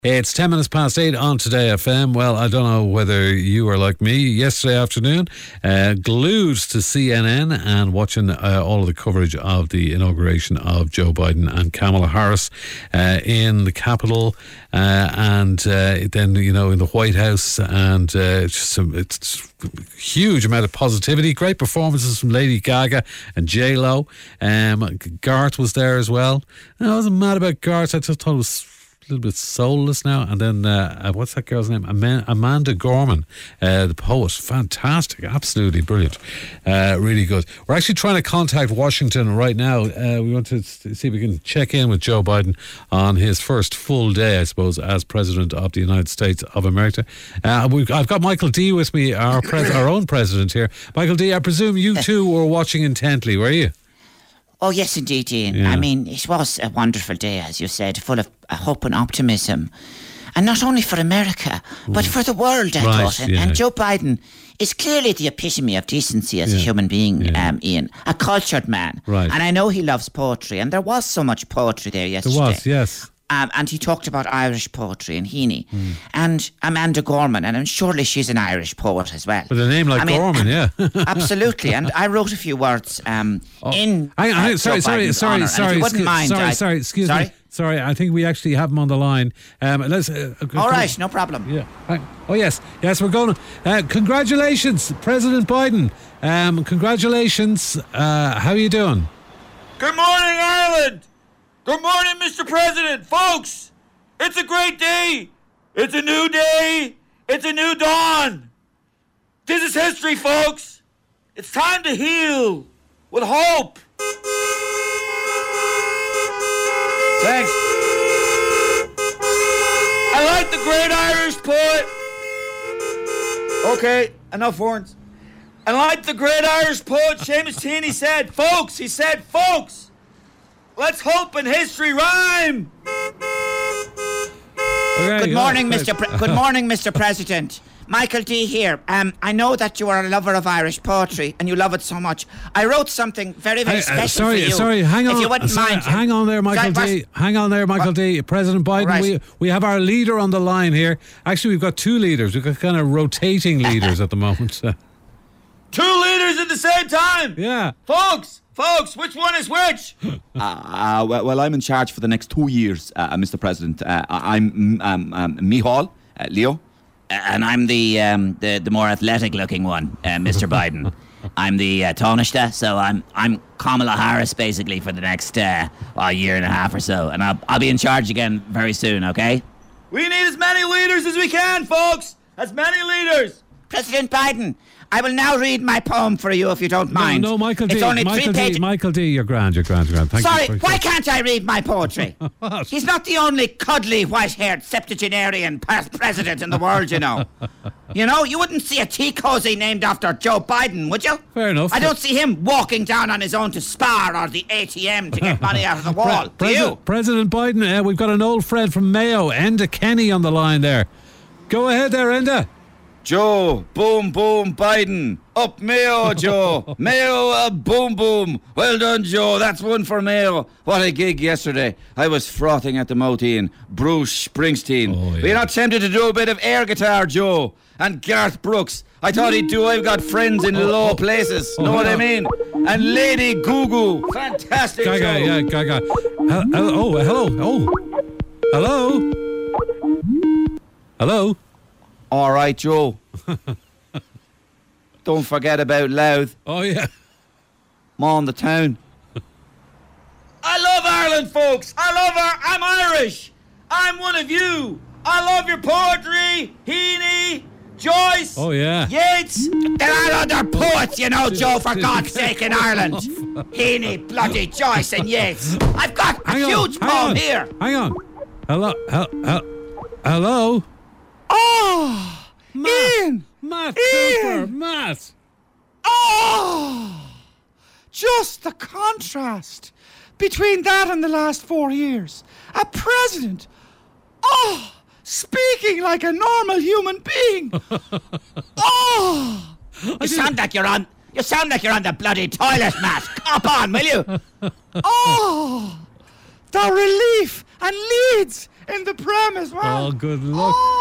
It's 10 minutes past 8 on Today FM. Well, I don't know whether you are like me yesterday afternoon, glued to CNN and watching all of the coverage of the inauguration of Joe Biden and Kamala Harris in the Capitol and then, you know, in the White House. And it's a huge amount of positivity. Great performances from Lady Gaga and J-Lo. Garth was there as well. I wasn't mad about Garth. I just thought it was a little bit soulless now. And then what's that girl's name? Amanda Gorman, the poet. Fantastic, absolutely brilliant, really good. We're actually trying to contact Washington right now. We want to see if we can check in with Joe Biden on his first full day, I suppose, as President of the United States of America. I've got Michael D with me, our own president here. Michael D, I presume you too were watching intently, were you? Oh, yes, indeed, Ian. Yeah. I mean, it was a wonderful day, as you said, full of hope and optimism. And not only for America, but for the world, I thought. And Joe Biden is clearly the epitome of decency as a human being, Ian. A cultured man. Right. And I know he loves poetry, and there was so much poetry there yesterday. There was, yes. And he talked about Irish poetry and Heaney. And Amanda Gorman, and surely she's an Irish poet as well. With a name like Gorman, yeah. Absolutely. And I wrote a few words in Sorry, excuse me. Sorry, I think we actually have him on the line. All right, no problem. Yeah. Oh, yes, we're going. Congratulations, President Biden. Congratulations. How are you doing? Good morning, Ireland. Good morning, Mr. President. Folks, it's a great day. It's a new day. It's a new dawn. This is history, folks. It's time to heal with hope. Thanks. I like the great Irish poet. Okay, enough horns. I like the great Irish poet Seamus Heaney said, folks, let's hope and history rhyme. Good morning, Mr. President. Michael D here. I know that you are a lover of Irish poetry and you love it so much. I wrote something very, very special for you. Sorry, hang on. If you wouldn't mind. Hang on there, Michael D. Hang on there, Michael D. President Biden, right. we have our leader on the line here. Actually, we've got two leaders. We've got kind of rotating leaders at the moment. Two leaders at the same time. Yeah. Folks, which one is which? Well, I'm in charge for the next 2 years, Mr. President. I'm Micheál, Leo. And I'm the more athletic-looking one, Mr. Biden. I'm the Taoiseach, so I'm Kamala Harris, basically, for the next year and a half or so. And I'll be in charge again very soon, okay? We need as many leaders as we can, folks. As many leaders. President Biden, I will now read my poem for you, if you don't mind. No, Michael D. It's only Michael D, you're grand. Thank Sorry, you. why can't I read my poetry? He's not the only cuddly, white-haired, septuagenarian president in the world, you know. You know, you wouldn't see a tea cozy named after Joe Biden, would you? Fair enough. I don't see him walking down on his own to Spar or the ATM to get money out of the wall. Do you? President Biden, we've got an old friend from Mayo, Enda Kenny, on the line there. Go ahead there, Enda. Joe, boom, boom, Biden. Up Mayo, Joe. Mayo, boom, boom. Well done, Joe. That's one for Mayo. What a gig yesterday. I was frothing at the mouth, Ian. Bruce Springsteen. Oh, yeah. Were you not tempted to do a bit of air guitar, Joe? And Garth Brooks. I thought he'd do I've Got Friends in Low Places. Know what I mean? And Lady Goo. Fantastic, Gaga, Joe. yeah, Gaga. Hello. Hello. All right, Joe. Don't forget about Louth. Oh, yeah. I'm on the town. I love Ireland, folks. I'm Irish. I'm one of you. I love your poetry. Heaney, Joyce. Oh, yeah. Yates. There are other poets, you know, Joe, for God's sake, in Ireland. Heaney, bloody Joyce and Yates. I've got a huge poem here. Hang on. Hello? Oh, Ian. Matt Ian. Cooper. Matt. Oh, just the contrast between that and the last 4 years. A president. Oh, speaking like a normal human being. Oh. You sound like you're on the bloody toilet, Matt. Hop on, will you? Oh, the relief and Leeds in the Prem as well. Oh, good luck.